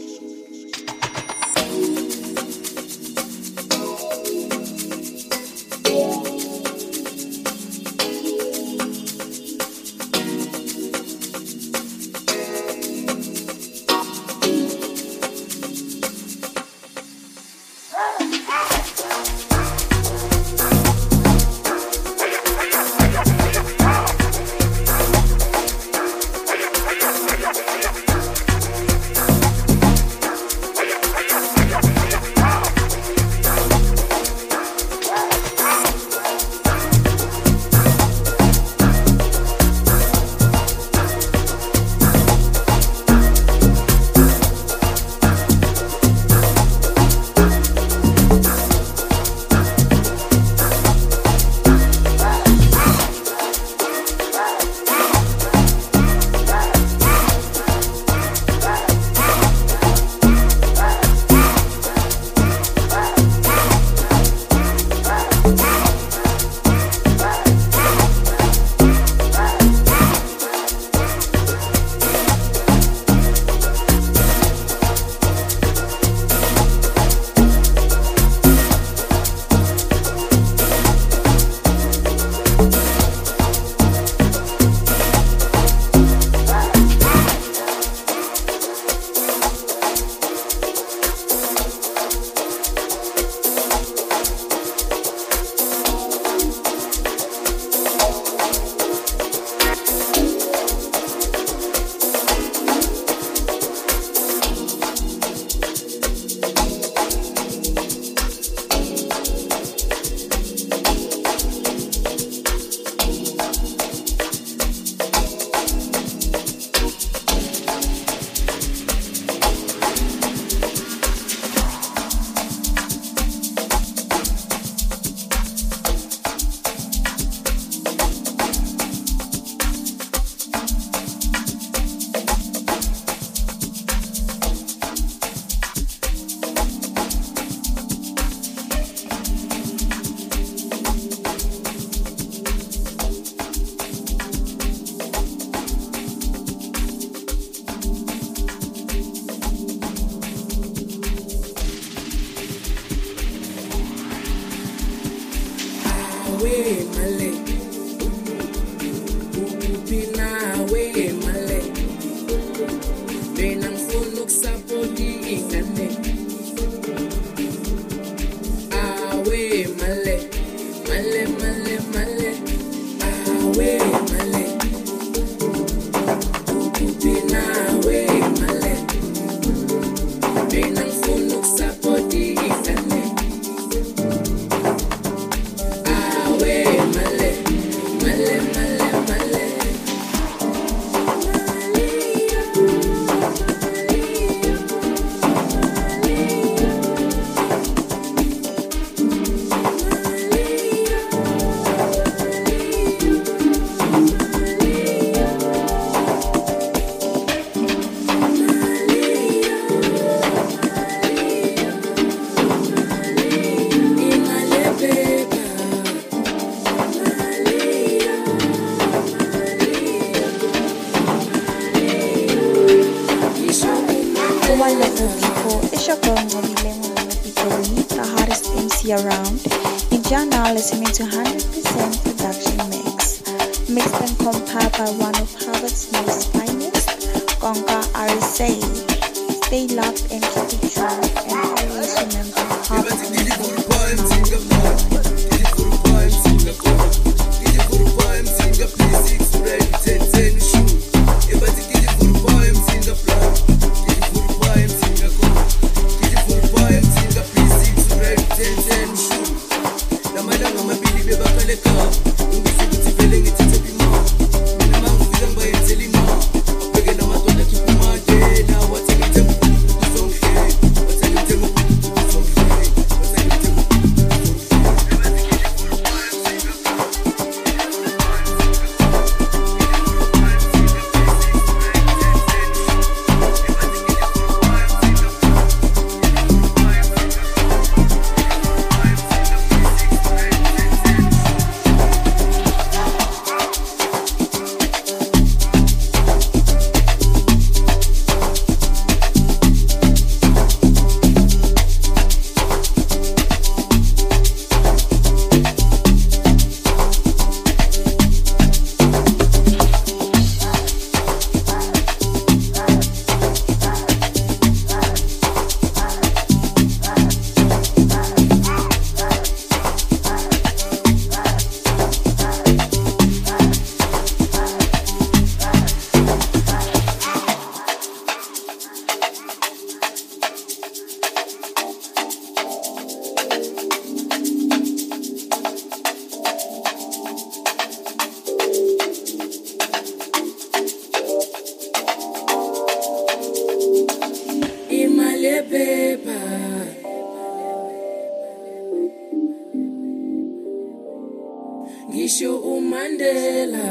Wonderful people, it's your girl Ngobile Pitori, the hottest M C around. And you're now listening to one hundred percent Production Mix. Mixed and compiled by one of Harvard's most finest, Konka R S A. Stay locked and keep it true, and always remember Harvard Ngisho uMandela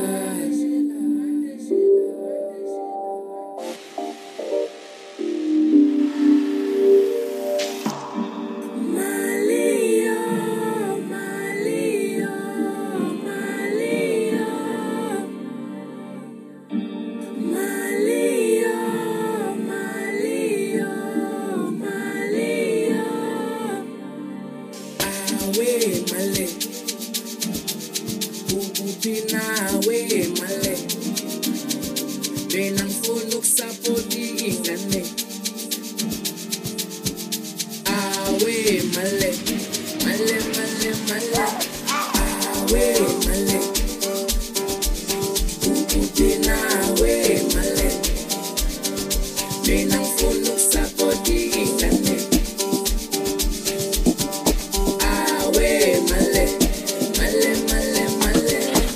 Malia Malia Malia Malia Malia Malia Awe Male Ubupina we male Bena mfunu kusapoti ingane Awe male Male male male Awe male Ubupina we male Bena mfunu kusapoti ingane Awe male Male male male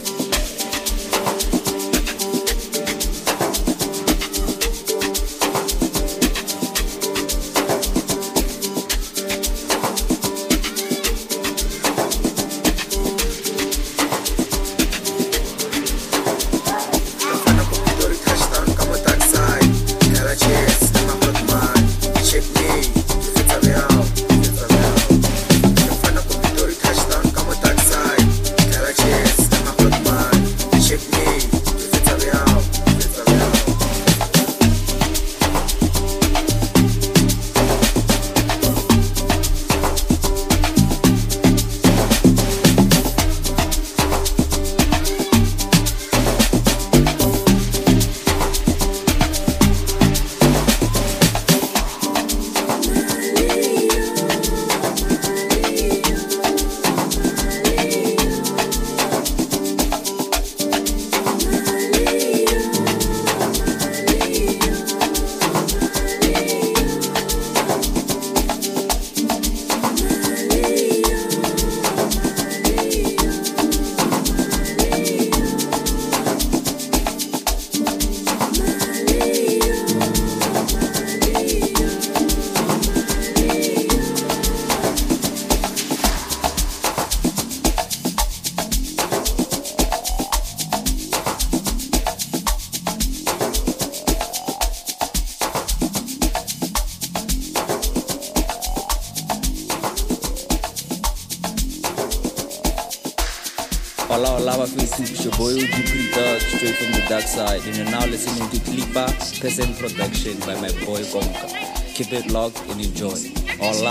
Hola, hola, Facebook, it's your boy O G Pretty Dog, straight from the dark side, and you're now listening to Klipa Peasant Production by my boy Konka. Keep it locked and enjoy. Hola.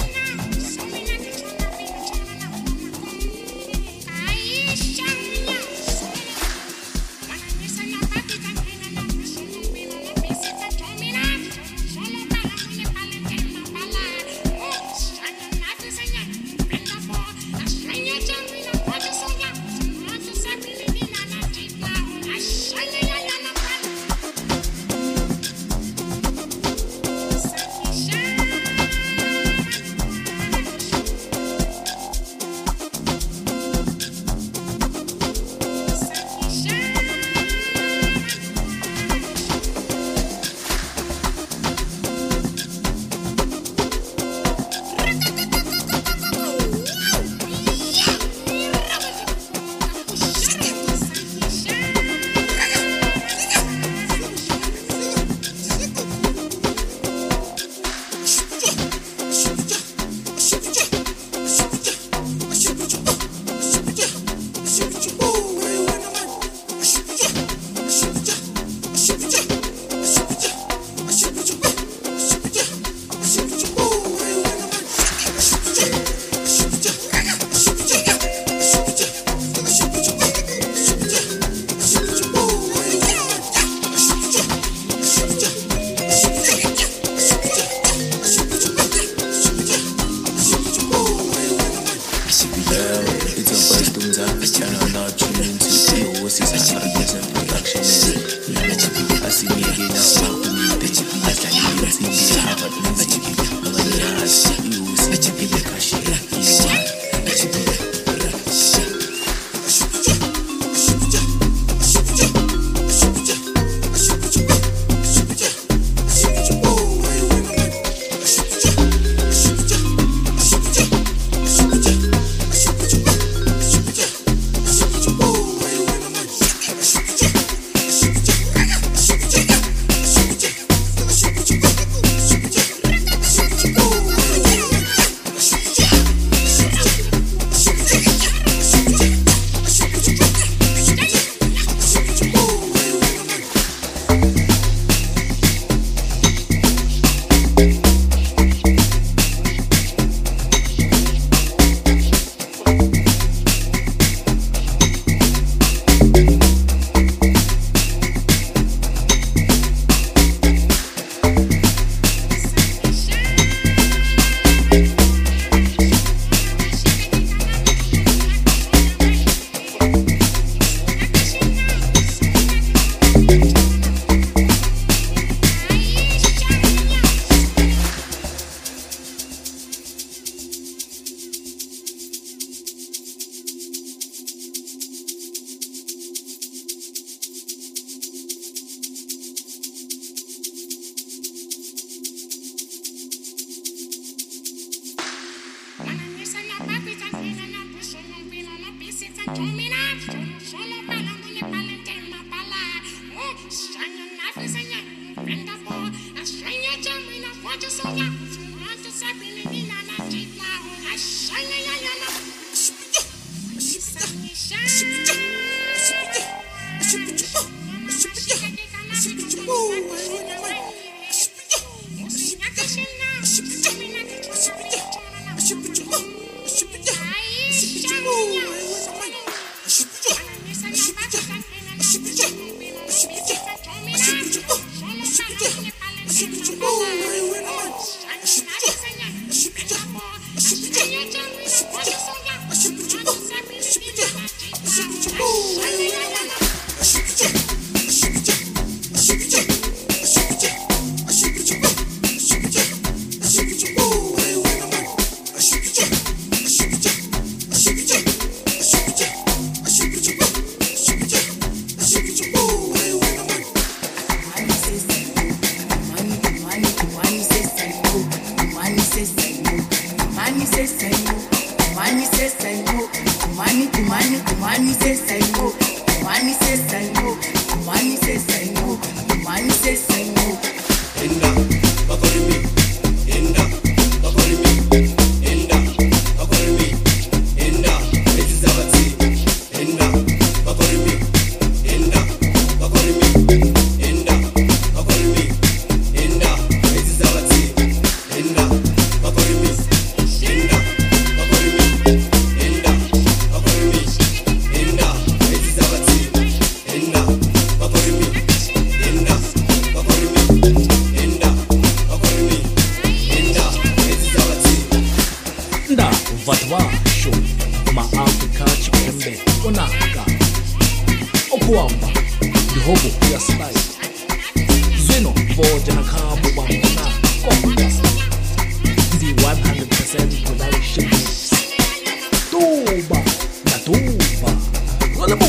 Luamba, the hobo, your style. Zwino, Voja na Kambo Bambona, Congas. The one hundred percent production mix. Tuba, na tuba, Rolabo.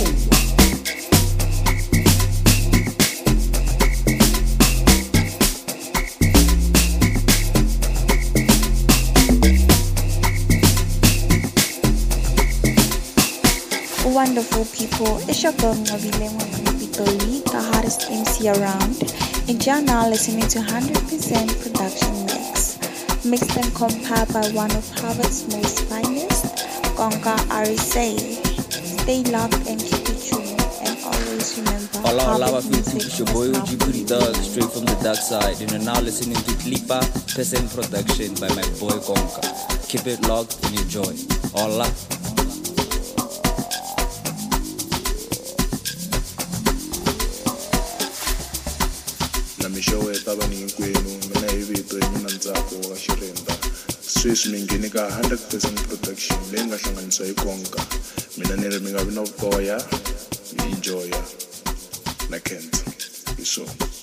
Wonderful people, it's your girl Ngabile Mwapitori, the hottest M C around, and you're now listening to one hundred percent production mix, mixed and compiled by one of Harvard's most finest, Konka R S A. Stay locked and keep it true, and always remember. All our lava music is your boy O G Goody Dog, straight from the dark side, and you're now listening to Klipa Percent Production by my boy Konka. Keep it locked and enjoy. All up. mishowe tava ni hinkwenu mina hi vito hi mina Ntsako wa Xirenda sweswi mi ngheni ka one hundred percent production leyi nga hlanganisiwa hi Konka mina ni ri mi nga vi na vutoya hi enjoya na Kent hi so